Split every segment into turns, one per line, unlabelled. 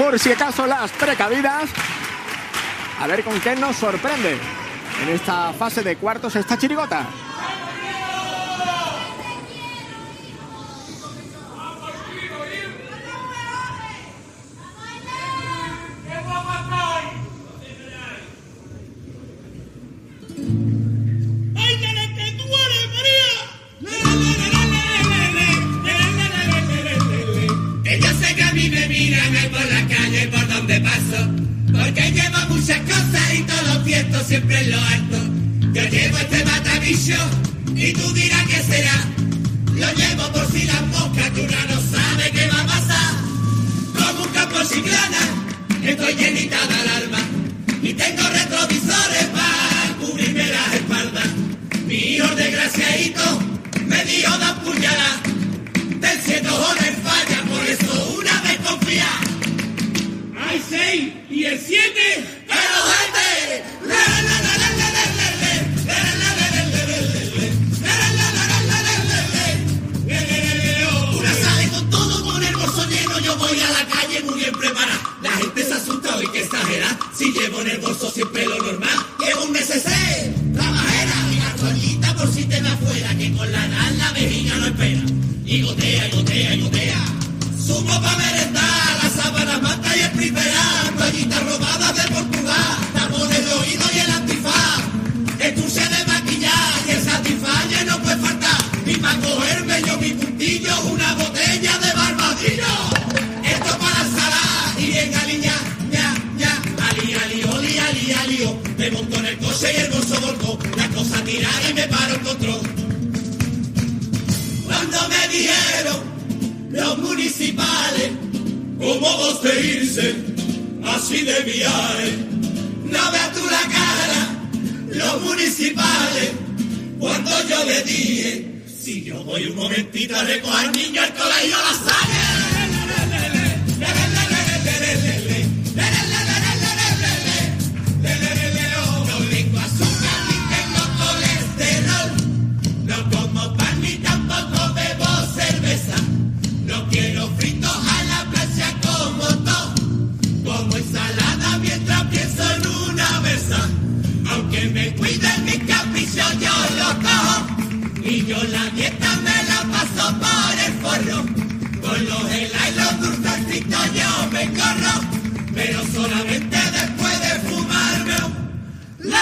por si acaso las precavidas. A ver con qué nos sorprende en esta fase de cuartos esta chirigota.
Porque llevo muchas cosas y todos los vientos siempre en lo alto. Yo llevo este matabicho y tú dirás que será. Lo llevo por si las moscas que una no sabe qué va a pasar. Como un campo chiclana, estoy llenita de alarma. Y tengo retrovisores para cubrirme las espaldas. Mi hijo desgraciadito me dio una puñalada. Del 7 joder falla, por eso una vez confía. ¡Hay 6! ¡Y el 7! ¡Pero gente! Una sale con todo con el bolso lleno. Yo voy a la calle muy bien preparada. La gente se asusta hoy que exagera. Si llevo en el bolso siempre lo normal. Llevo un neceser, trabajera y una toallita por si te me afuera. Que con la nada la vejiga no espera. Y gotea, y gotea, y gotea. Sumo pa' merendar, las sábanas manta y el primerá. Toallitas robadas de Portugal, tapón el oído y el antifaz. Estuche de maquillaje, el satisfalle no puede faltar. Y pa' cogerme yo mi puntillo, una botella de barbadillo. Esto para ensalada y bien aliña, ña, ña. Ali, ali, oli, ali, ali, oh. Me monto en el coche y el bolso volcó. La cosa tirada y me paro el control. Cuando me dijeron los municipales, cómo vos te irse así de viaje. No veas tú la cara, los municipales, cuando yo le dije, si yo voy un momentito a recoger al niño al colegio la sale. No tengo azúcar ni tengo colesterol, no como pan ni tampoco bebo cerveza. No quiero fritos a la plancha como todo, como ensalada mientras pienso en una mesa. Aunque me cuiden mis caprichos yo los cojo, y yo la dieta me la paso por el forro. Con los helados y los dulcecitos yo me corro, pero solamente después de fumarme un...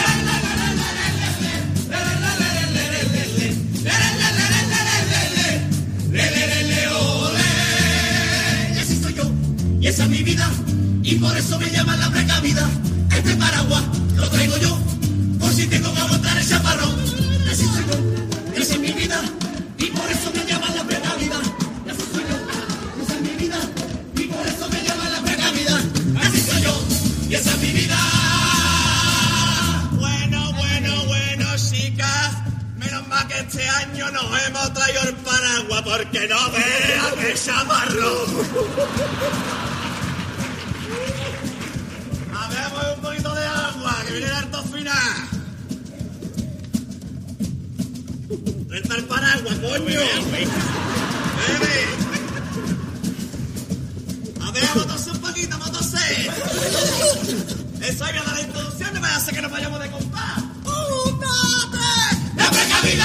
Y esa es mi vida, y por eso me llaman la precavida. Este paraguas lo traigo yo, por si tengo que aguantar el chaparrón. Así soy yo, esa es mi vida, y por eso me llaman la precavida. Así soy yo, esa es mi vida, y por eso me llaman la precavida. Así soy yo, y esa es mi vida. Bueno, chicas, menos mal que este año nos hemos traído el paraguas, porque no vean qué chaparrón. Un poquito de agua, que viene el harto final. Renta el paraguas, coño. Bebe. A ver, motose un poquito, motose. Eso hay que dar la introducción, no me hace que nos vayamos de compás. 1, 2, 3. ¡La precavidad!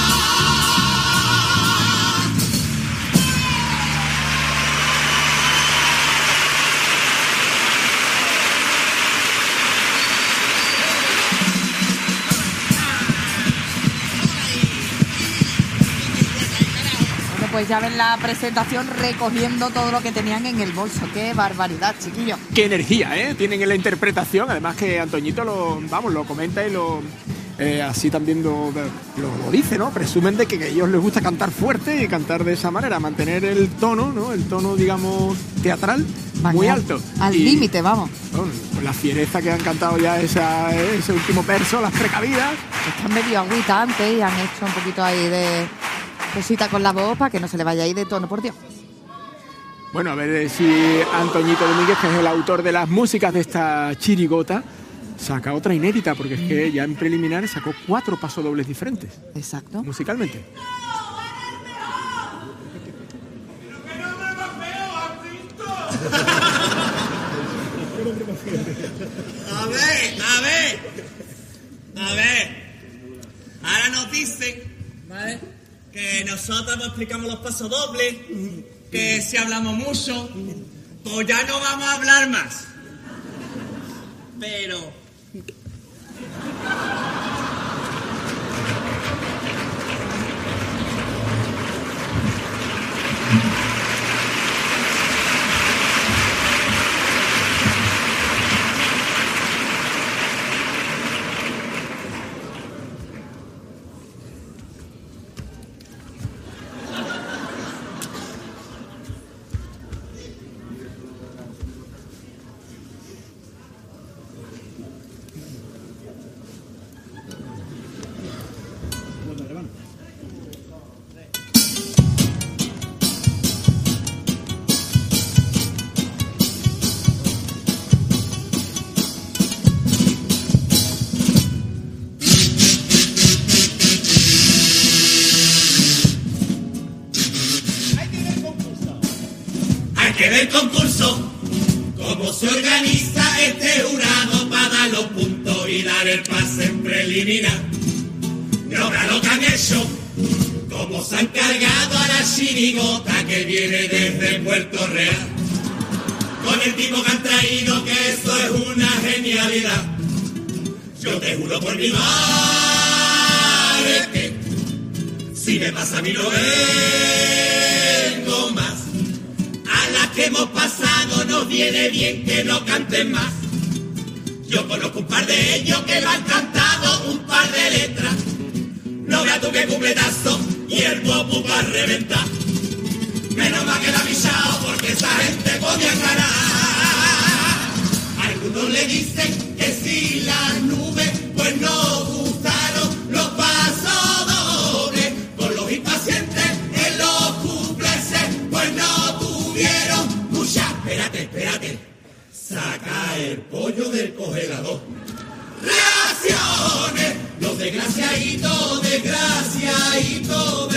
Pues ya ven la presentación recogiendo todo lo que tenían en el bolso. ¡Qué barbaridad, chiquillos!
¡Qué energía, tienen en la interpretación! Además que Antoñito lo comenta y así también lo dice, ¿no? Presumen de que a ellos les gusta cantar fuerte y cantar de esa manera, mantener el tono, ¿no? El tono, digamos, teatral, muy alto.
Al límite, vamos.
Bueno, con la fiereza que han cantado ya ese último verso, las precavidas.
Están medio agüita antes y han hecho un poquito ahí de cosita con la voz para que no se le vaya ahí de tono, por Dios.
Bueno, a ver si Antoñito Domínguez, que es el autor de las músicas de esta chirigota, saca otra inédita, porque es que ya en preliminares sacó 4 pasodobles diferentes.
Exacto.
Musicalmente.
nosotros pues explicamos los pasodobles, que si hablamos mucho, pues ya no vamos a hablar más. Pero...
El concurso, cómo se organiza este jurado para dar los puntos y dar el pase en preliminar. No vean lo que han hecho, cómo se han cargado a la chirigota que viene desde Puerto Real. Con el tipo que han traído, que eso es una genialidad. Yo te juro por mi madre que si me pasa a mí no vengo más. A las que hemos pasado nos viene bien que no canten más. Yo conozco un par de ellos que lo han cantado un par de letras. No veas tú que cupletazo y el popu va a reventar. Menos mal que la ha pisado porque esa gente podía ganar. Algunos le dicen que si las nubes pues no gustaron los pasodobles. Por los impacientes en los cupleses pues no tuvieron mucha. Espérate. Saca el pollo del congelador. Reacciones. Los desgraciaditos, desgraciaditos.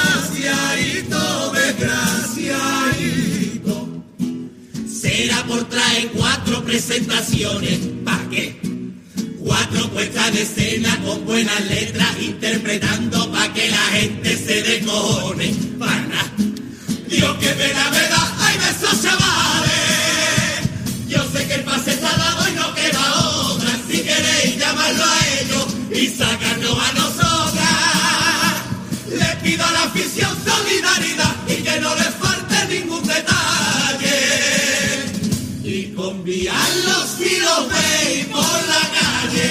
Será por traer 4 presentaciones. ¿Pa' qué? 4 puestas de escena con buenas letras, interpretando pa' que la gente se descojone. Pa' nada. Dios, qué pena me da. ¡Ay, besos, chavales! Yo sé que el pase está dado y no queda otra. Si queréis llamarlo a ellos y sacarnos a nosotras, les pido a la afición solidaridad y que no les falte ningún detalle. Y conviarlos si los veis por la calle.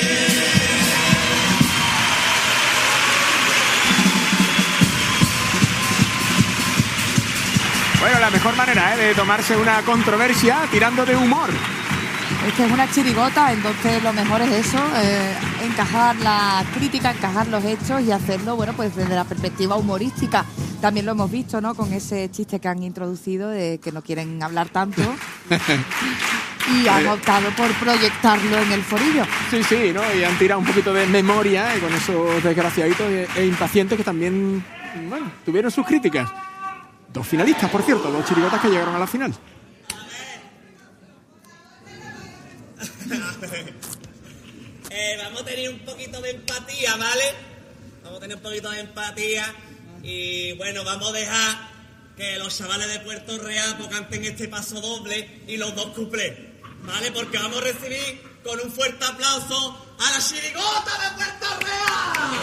Bueno, la mejor manera de tomarse una controversia tirando de humor.
Esta es una chirigota, entonces lo mejor es eso, encajar la crítica, encajar los hechos y hacerlo, bueno, pues desde la perspectiva humorística. También lo hemos visto, ¿no?, con ese chiste que han introducido de que no quieren hablar tanto y han optado por proyectarlo en el forillo.
Sí, ¿no? Y han tirado un poquito de memoria con esos desgraciaditos e impacientes que también, bueno, tuvieron sus críticas. 2 finalistas, por cierto, 2 chirigotas que llegaron a la final.
Vamos a tener un poquito de empatía, ¿vale? Vamos a tener un poquito de empatía y bueno, vamos a dejar que los chavales de Puerto Real pues, canten este paso doble y los 2 cuplés, ¿vale? Porque vamos a recibir con un fuerte aplauso a la chirigota de Puerto Real.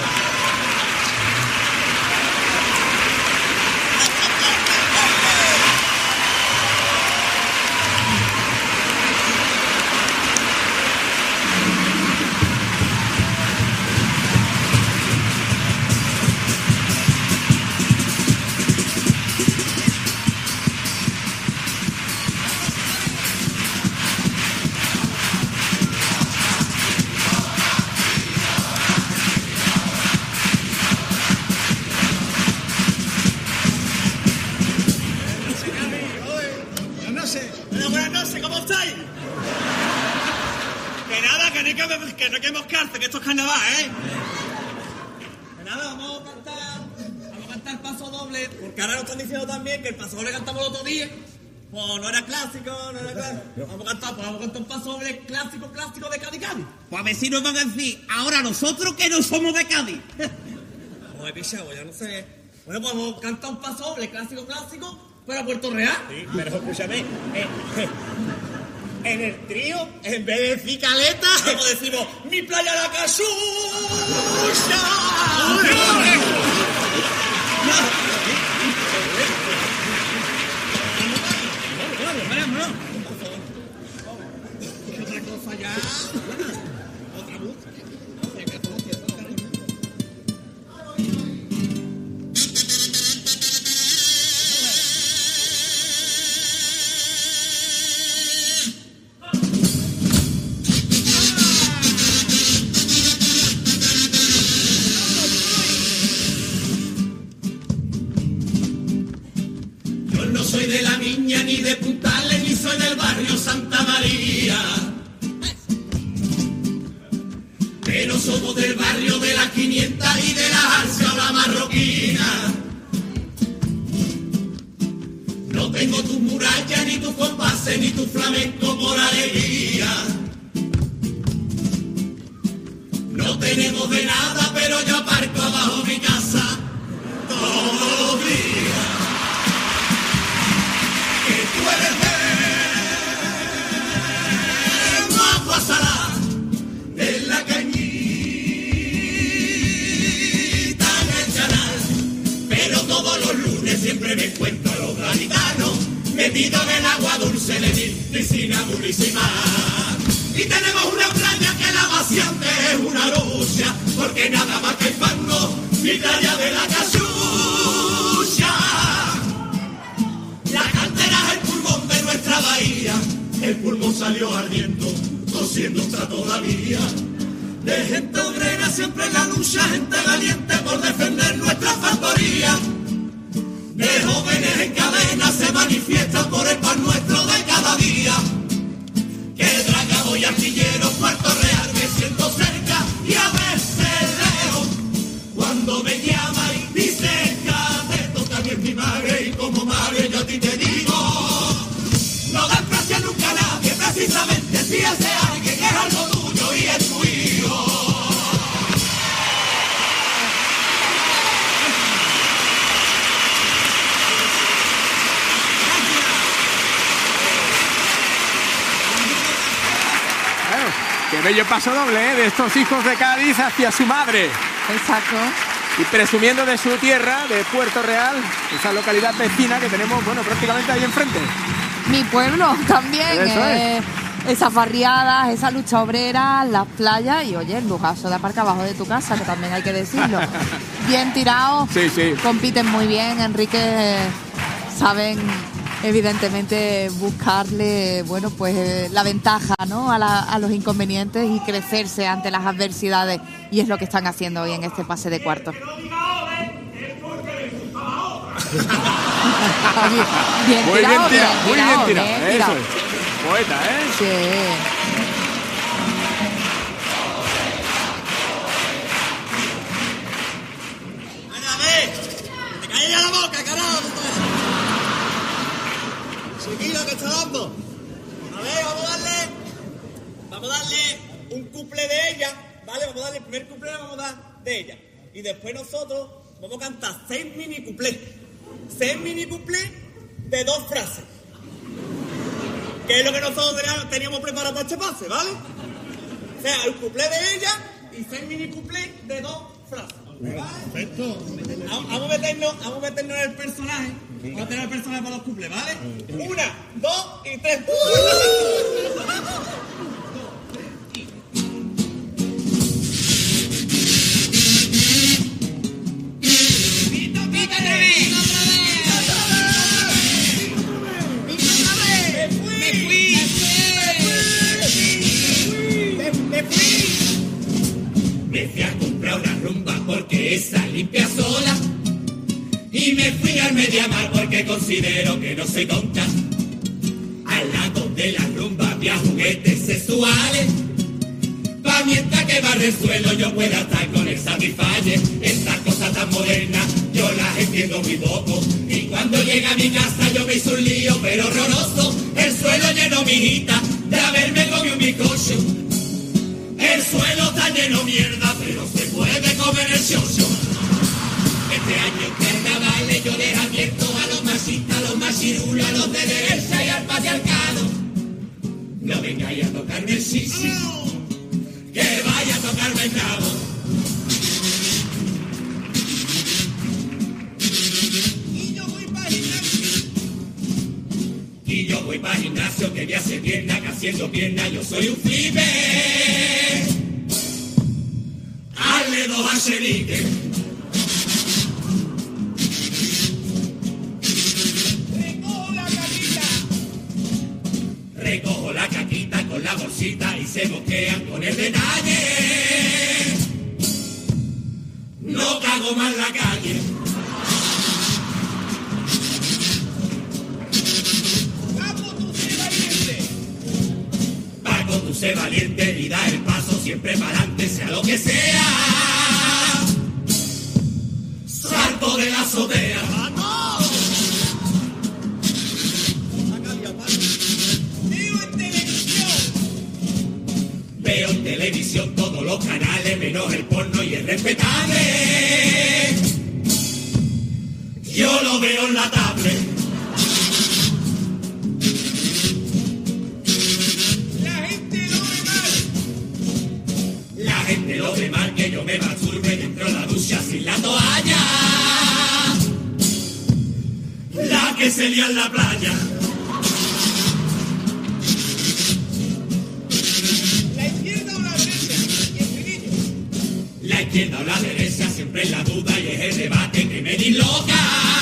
Que no queremos cárcel, que esto es carnaval, ¿eh? Que nada, vamos a cantar paso doble, porque ahora nos están diciendo también que el paso doble cantamos el otro día. Pues no era clásico. Vamos a cantar un paso doble clásico de Cádiz.
Pues a ver si nos van a decir, ahora nosotros que no somos de Cádiz.
Joder, pichao, ya no sé. Bueno, pues canta un paso doble clásico para Puerto Real.
Sí, pero escúchame, en el trío, en vez de decir caleta,
como decimos, mi playa la Casucha. Otra cosa ya. Otra música.
No soy de la Viña ni de Puntales, ni soy del barrio Santa María. Pero somos del barrio de las 500 y de la Arcia o la Marroquina. No tengo tus murallas, ni tus compases, ni tu flamenco por alegría. No tenemos de nada, pero yo aparco abajo mi casa todos los días. Tú eres de agua salada, de la cañita en el canal. Pero todos los lunes siempre me encuentro a los gaditanos metidos en el agua dulce de mi piscina purísima. Y tenemos una playa que la vaciante es una lucha, porque nada más que el fango, mi playa de la Casucha. La cantera es el pulmón de nuestra bahía, el pulmón salió ardiendo, cosiendo está todavía. De gente obrera siempre en la lucha, gente valiente por defender nuestra factoría. De jóvenes en cadena se manifiestan por el pan nuestro de cada día. Que dragado y artillero, Puerto Real me siento cerca y a veces lejos. Cuando me llama y dice Cadeto, también mi madre, y como madre yo a ti te digo, no das gracias nunca a nadie, precisamente si ese alguien es algo tuyo y es tu hijo.
Bueno, qué bello paso doble, ¿eh? De estos hijos de Cádiz hacia su madre.
Exacto.
Y presumiendo de su tierra, de Puerto Real, esa localidad vecina que tenemos, bueno, prácticamente ahí enfrente.
Mi pueblo también.
Eso es.
Esas barriadas, esa lucha obrera, las playas y, oye, el lujazo de aparcar abajo de tu casa, que también hay que decirlo. Bien tirados,
Sí, sí.
compiten muy bien. Enrique, saben evidentemente buscarle, bueno, pues la ventaja, ¿no? a los inconvenientes y crecerse ante las adversidades. Y es lo que están haciendo hoy en este pase de cuartos. Bien
Muy bien
tirado,
tirado, muy bien tirado.
bien
Eso
tirado.
es. Poeta, ¿eh?
Sí.
Venga, a ver, te calles ya la boca, carajo. Chiquillo, que está dando. A ver, vamos a darle un couple de ella, ¿vale? Vamos a darle el primer couple, vamos a dar de ella. Y después nosotros vamos a cantar 6 mini couplés. 6 mini couplés de 2 frases. Que es lo que nosotros teníamos preparado para este pase, ¿vale? O sea, el couplé de ella y 6 mini couplés de 2 frases. ¿Vale?
perfecto.
Vamos a meternos en el personaje. Vamos a tener el personaje para los couplés, ¿vale? 1, 2 y 3.
Me fui a comprar una rumba porque esa limpia sola. Y me fui al Mediamar porque considero que no soy tonta. Al lado de la rumba había juguetes sexuales. Pa' mientras que barre el suelo yo pueda estar con el Satisfyer. Estas cosas tan modernas yo las entiendo muy poco. Y cuando llega a mi casa yo me hice un lío pero horroroso. El suelo lleno, mijita, de haberme comido un bizcocho. El suelo está lleno mierda, pero se puede comer el chocho. Este año en carnaval machirulos, a los de derecha y al patriarcado. No vengáis a tocarme el sisi, que vaya a tocarme el cabo. Y yo voy para gimnasio, que me hace pierna, que haciendo pierna yo soy un flipe. Hazle 2 acheriques. Recojo la caquita con la bolsita y se boquean con el detalle. No cago más la calle. Paco, tú sé valiente y da el paso siempre para adelante, sea lo que sea. Salto de la azotea. Veo en televisión todos los canales, menos el porno y el respetable. Yo lo veo en la tablet. La gente lo ve mal. La gente lo ve mal, que yo me masturbe dentro de la ducha sin la toalla. La que se lía en la playa. La izquierda o la derecha, siempre en la duda y es el debate que me disloca.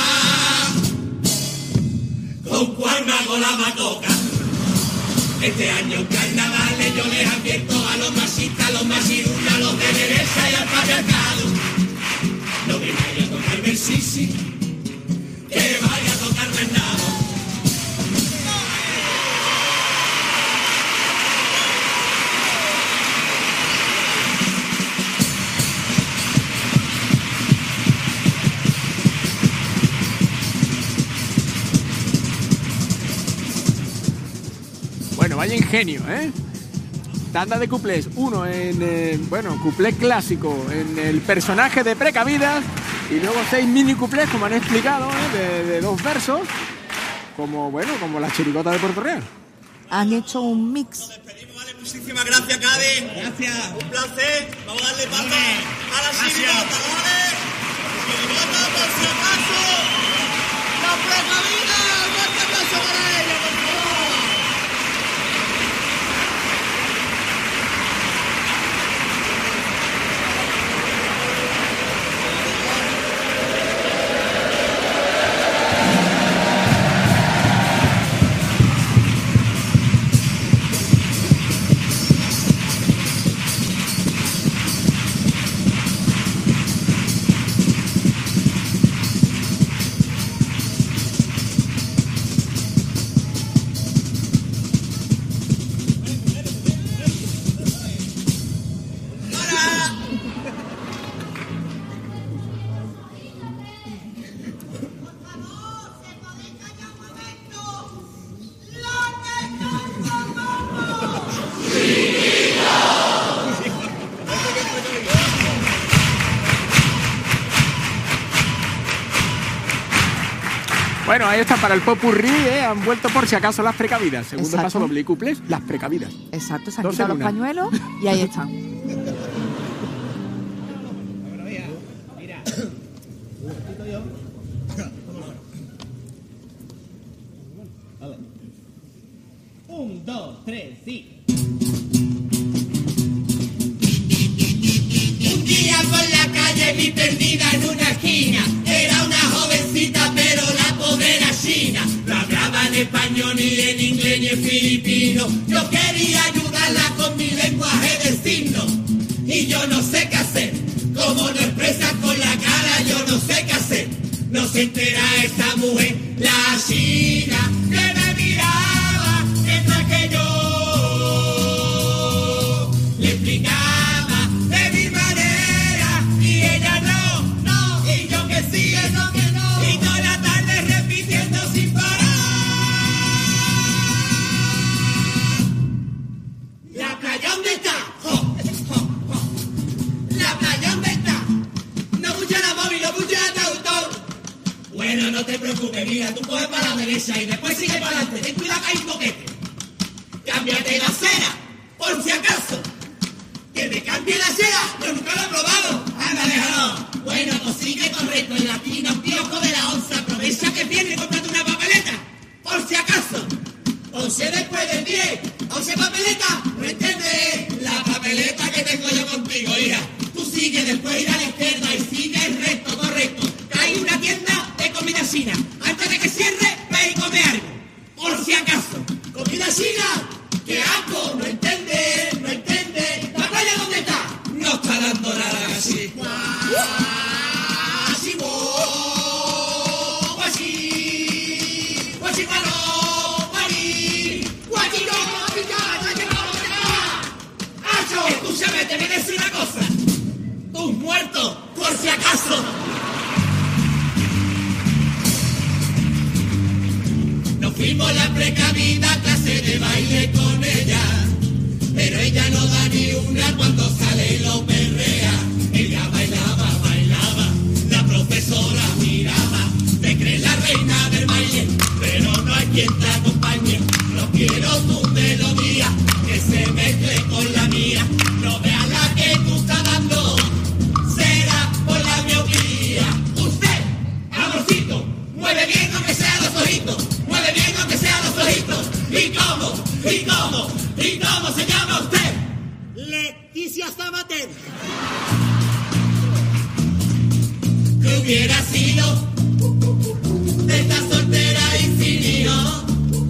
¿Con cuál me hago la macoca? Este año en carnavales yo les advierto a los machistas, a los machirulos, a los de derecha y al patriarcado. No me vaya a tocarme el sisi, que vaya a tocarme el nabo.
Bueno, vaya ingenio, ¿eh? Tanda de cuplés, uno en, cuplé clásico en el personaje de Precavidas y luego 6 mini cuplés, como han explicado, de 2 versos, como la chirigota de Puerto Real.
Han hecho un mix.
Nos despedimos, ¿vale? Muchísimas gracias, Cádiz. Gracias. Un placer. Vamos a darle paso a la chirigota, ¿vale? Chirigota, por si acaso. ¡La Precavidas! ¡Un fuerte aplauso para ella, por favor!
Bueno, ahí está para el popurrí, han vuelto por si acaso las Precavidas. Segundo
Exacto.
paso doble y cuplés, las Precavidas.
Exacto, se han
2
quitado
en
los
una.
pañuelos y ahí están.
Mira. 1, 2, 3, sí.
Un día por la calle vi perdida en una esquina. Era una jovencita pero la pobre era china. No hablaba en español ni en inglés ni en filipino. Yo quería ayudarla con mi lenguaje de signos. Y yo no sé qué hacer. Como no expresa con la cara yo no sé qué hacer. No se entera esta mujer, la china, que me miraba mientras que yo le explicaba de mi manera y ella no, y yo que sí, eso que no, y toda la tarde repitiendo sin parar. ¿La playa dónde está? Jo, jo, jo. ¿La playa dónde está? No funciona móvil, no funciona traductor. Bueno, no te preocupes, mira, tú puedes para la derecha y después sigue para adelante. Ten cuidado que hay un boquete. Cámbiate la cera, por si acaso. ¿Que me cambie la cera? Yo nunca lo he probado. Anda, déjalo. Bueno, pues sigue correcto. En la tina, un piojo de la onza. Aprovecha que viene y cómprate una papeleta. Por si acaso. 11 después del 10. 11 papeleta. ¿No entiendes? La papeleta que tengo yo contigo, hija. Tú sigue después ir a la izquierda y sigue el recto, correcto. Que hay una tienda de comida china. Antes de que cierre, ve y come algo. Por si acaso. ¿Comida china? ¡Qué asco! ¿No entiendes? ¿No entiendes? ¿La playa dónde está? No está dando nada así. Escúchame, te voy a decir una cosa. Tus muertos, por si acaso. Nos fuimos la precavida clase de baile con ella, pero ella no da ni una cuando sale y lo perrea. Ella bailaba, bailaba, la profesora miraba. Te crees la reina del baile, pero no hay quien te acompañe. No quiero tu melodía, que se mezcle con la mía. No veas la que tú estás dando, será por la miopía. Usted, amorcito, mueve bien aunque sea los ojitos. Mueve bien aunque sea los ojitos. ¿Y cómo? ¿Y cómo? ¿Y cómo se llama usted? Leticia Sabater. Que hubiera sido de esta soltera y sin hijo,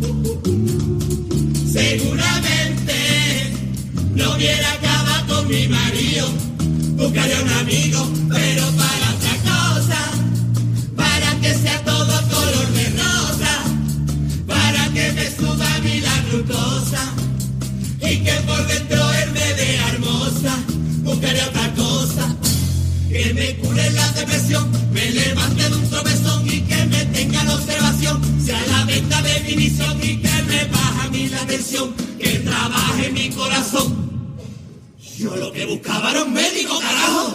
seguramente no hubiera acabado con mi marido. Buscaría un amigo, pero para otra cosa, para que sea todo color de rosa, para que me suba a mí la glucosa y que por dentro él me dé hermosa. Buscaría otra cosa, que me cure la depresión, me levante de un tropezón y que me tenga la observación, sea la venta de mi visión y que me baja a mí la tensión, que trabaje mi corazón. Yo lo que buscaba era un médico, carajo.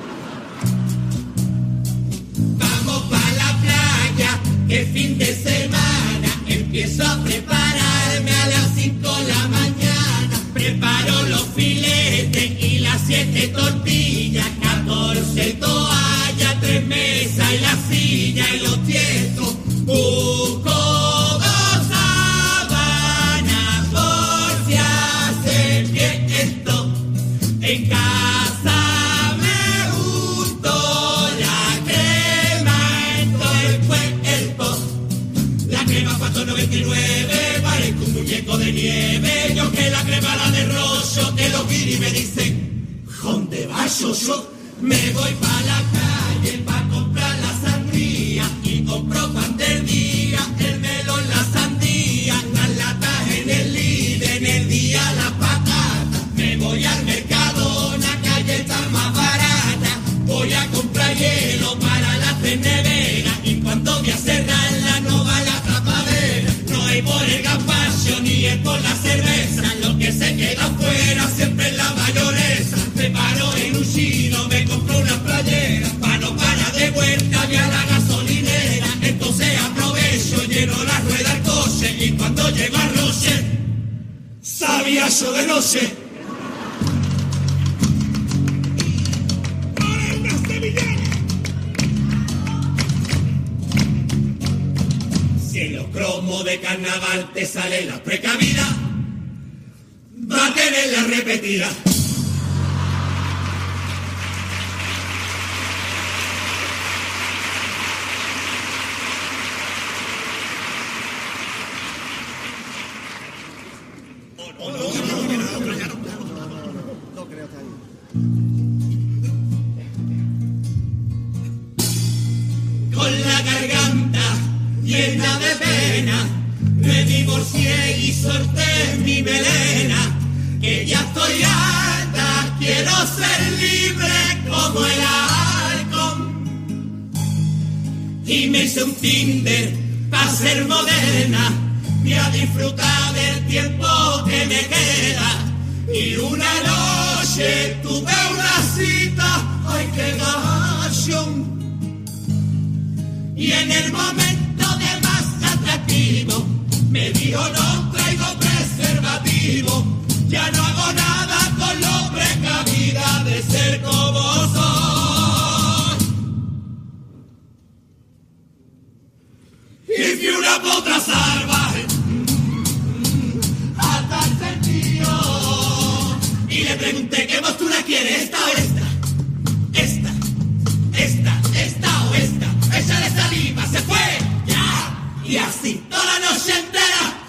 Vamos pa' la playa, que fin de semana empiezo a prepararme a las 5 de la mañana. Preparo los filetes y las 7 tortillas, 14 toallas, 3 mesas y la silla y los tiestos. Busco 2 sábanas por si hace viento. En casa me unto la crema en todo el cuerpo. La crema 499, parezco un muñeco de nieve. Yo que la crema la derrocho, que los guiris me dicen, ¿dónde vas, yo? Me voy pa' la calle pa' comprar la sangría y compro pan del día, el melón, la sandía, las latas en el líder, en el día las patatas. Me voy al mercado, la calle está más barata. Voy a comprar hielo para las 3 neveras y cuando voy a cerrarla no va la tapadera. No hay por el gazpacho ni es por la cerveza, lo que se queda afuera siempre es la mayonesa. Me paro en un chino, me compro una playera, pa' no parar de vuelta voy a la gasolinera. Entonces aprovecho, lleno la rueda al coche y cuando llego a Roche, sabía yo de noche. Si en los cromos de carnaval te sale la precavida, va a tener la repetida. Con la garganta llena de pena, me divorcié y solté mi melena, que ya estoy harta, quiero ser libre como el halcón. Y me hice un Tinder pa' ser moderna, y a disfrutar del tiempo que me queda. Y una noche tuve una cita, ay qué gachón. Y en el momento de más atractivo me dijo no traigo preservativo, ya no hago nada con lo precavida de ser como soy. Y fui una potra salvaje hasta el sentido y le pregunté qué postura quiere, esta o esta, esta o esta, échale saliva, se fue, ya, y así toda la noche entera.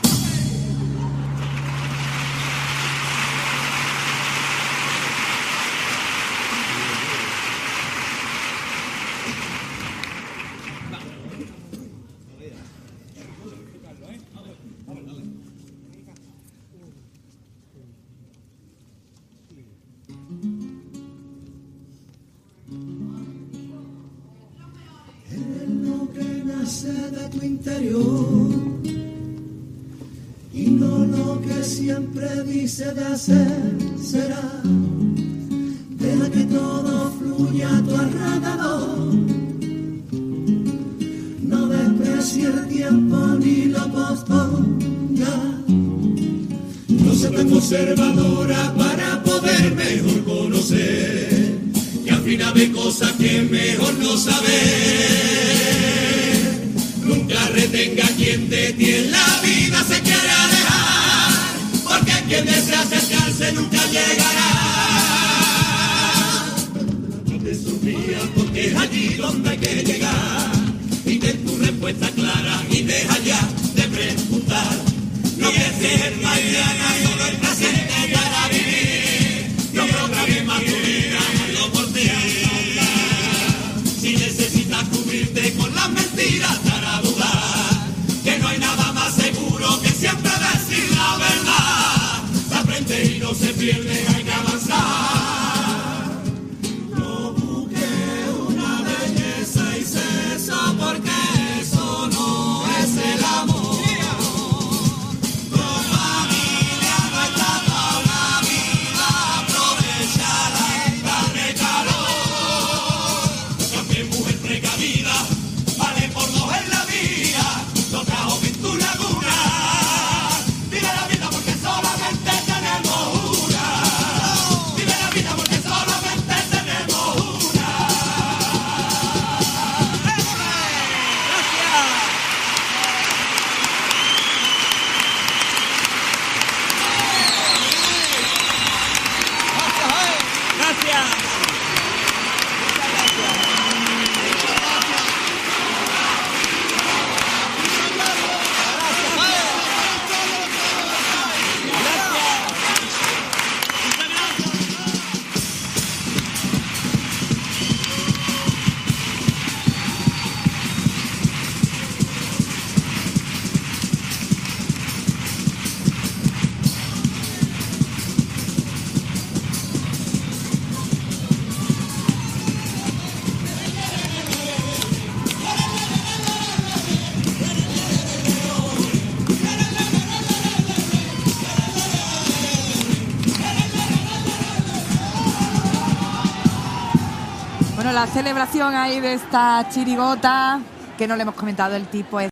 De tu interior y no lo que siempre dice de hacer será. Deja que todo fluya a tu alrededor, no desprecie el tiempo ni lo posponga. No seas tan conservadora para poder mejor conocer, que al final ve cosas que mejor no saber. Nunca retenga quien de ti en la vida se quiere alejar, porque quien desea acercarse nunca llegará. No te sonrías porque es allí donde hay que llegar, y ten tu respuesta clara y deja ya de preguntar. No pienses en mañana, solo el presente para vivir. No programes más tu vida, hazlo por ti. Si necesitas cubrirte con las mentiras, que no hay nada más seguro que siempre decir la verdad. Se aprende y no se pierde, hay que avanzar. No busques una belleza y sexo, porque eso no es el amor. Tu familia no está toda la vida, aprovechala y dale calor. También mujer precavida vale por dos en la vida. No trajo en tu laguna. Vive la vida porque solamente tenemos una. Vive la vida porque solamente tenemos una.
Gracias.
Bueno, la celebración ahí de esta chirigota, que no le hemos comentado el tipo es